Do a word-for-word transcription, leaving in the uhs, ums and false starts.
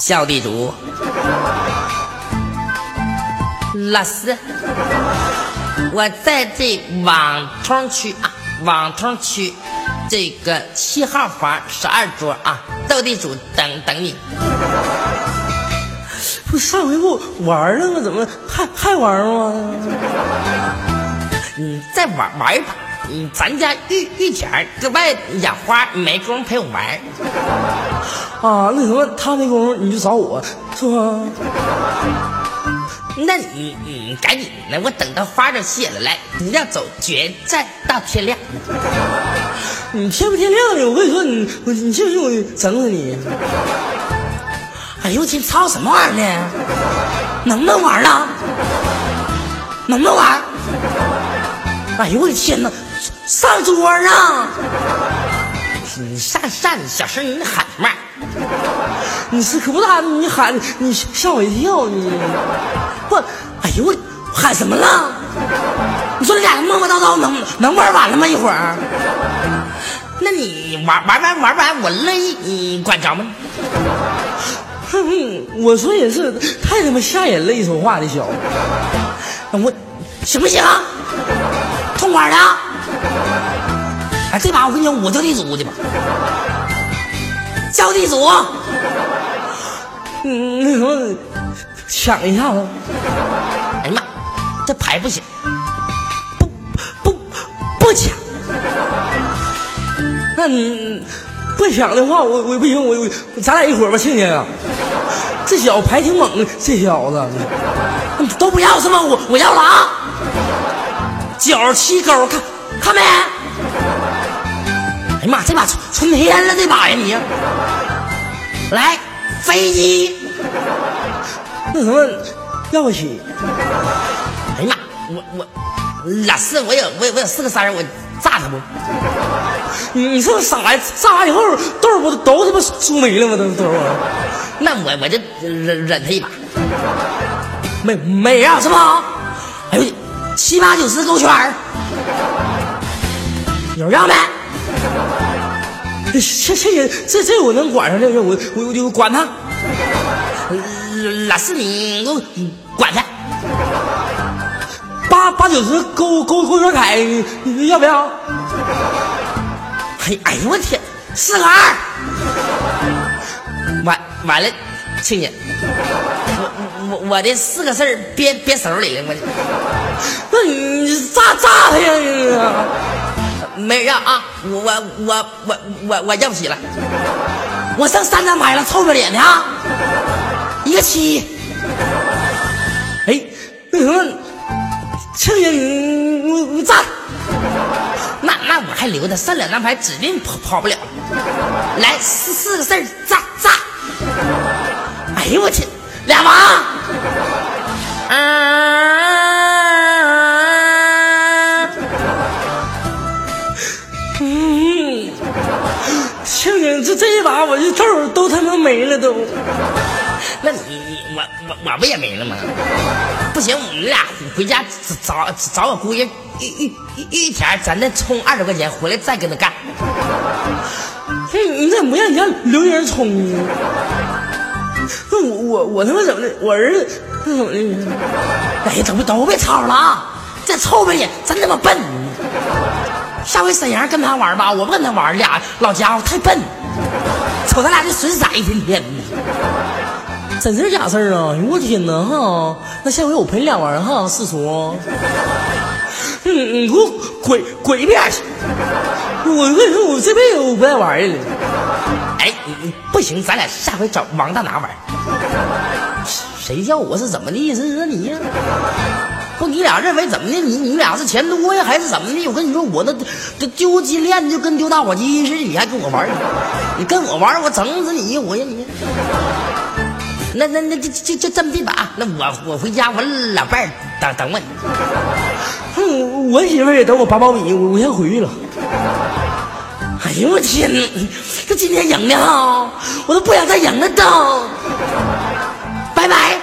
小地主，老师，我在这网通区啊，网通区这个七号房十二桌啊，斗地主等等你。 不，上回不玩了吗？怎么还还玩吗？ 你再玩玩吧。嗯，咱家玉玉田搁外养花，没工夫陪我玩。 啊，那什么，他没工夫你就找我，是吧？ 那你你赶紧的，我等到花都谢了，来，不要走，决战到天亮。 你天不天亮的？我跟你说，你我你信不信我整死你？ 哎呦我天，操什么玩意儿呢？ 能不能玩了？能不能玩？哎呦我的天哪！上桌啊！ 你上上小声你喊嘛？ 你是可不大，你喊你吓我一跳，你不？哎呦我喊什么了？你说你俩磨磨叨叨能能玩完了吗？一会儿？ 那你玩玩完玩完，我乐意，你管着吗？ 哼，我说也是，太他妈吓人了，一说话的小子。我行不行？痛快的！哎，这把我跟你讲，我叫地主的吧，叫地主。嗯，那什么，抢一下子。 哎呀妈，这牌不行， 不不不抢。那你不抢的话，我我不行，我我咱俩一会儿吧，亲家啊。这小子牌挺猛，这小子都不要是吗？我我要了啊！九七勾，看看没？哎呀妈，这把春天了，这把呀你！来飞机，那什么要不起？ 哎呀妈，我我老四，我有我有我有四个三，我炸他不？ 你你是不是上来炸完以后豆不都他妈输没了吗？都都那我我就忍忍他一把， 没没呀、啊、是吧？哎呦，七八九十勾圈儿，有让没？这这这这我能管上，这个我我我就管他。 老四你给我管他。 八八九十勾勾勾圈凯，你你要不要？ 哎哎呦我天，四个二，完完了，亲家，我我我的四个事儿憋憋手里了，我。 那你炸炸他呀！ 没让啊，我我我我我我要不起了， 我剩三张牌了，臭不要脸的啊！一个七，哎，那什么，亲家你你你炸。 那那我还留着，剩两张牌指定跑跑不了。来四四个字儿，炸炸！ 哎呦我天，俩王！嗯，亲家这这一把我这豆都他妈没了都。 那你你我我我不也没了吗？不行，我们俩回家找找我姑爷一一一一天，咱再充二十块钱回来再跟他干。 你怎么不让你家留人充呢？那我我我他妈怎么的？我儿子那怎么的？哎呀，都别都别吵了啊！这臭不脸真他妈笨！下回沈阳跟他玩吧，我不跟他玩，俩老家伙太笨，瞅咱俩这损色一天天的。真是假事儿啊！我天哪哈！那下回我陪你俩玩哈，四叔。嗯，你给我滚滚一边去！我跟你说，我这辈子我不爱玩了。 哎，你不行，咱俩下回找王大拿玩。 谁叫我是怎么的意思啊你呀？ 不，你俩认为怎么的？你你俩是钱多呀，还是怎么的？我跟你说，我那这丢鸡链就跟丢大火鸡似的，你还跟我玩？你跟我玩，我整死你！我呀你！那那那就就就这么地吧，那我我回家，我老伴儿等等我你。 嗯，我媳妇儿也等我八宝米，我我先回去了。哎呦我天哪！这今天赢的哈，我都不想再赢了都。拜拜。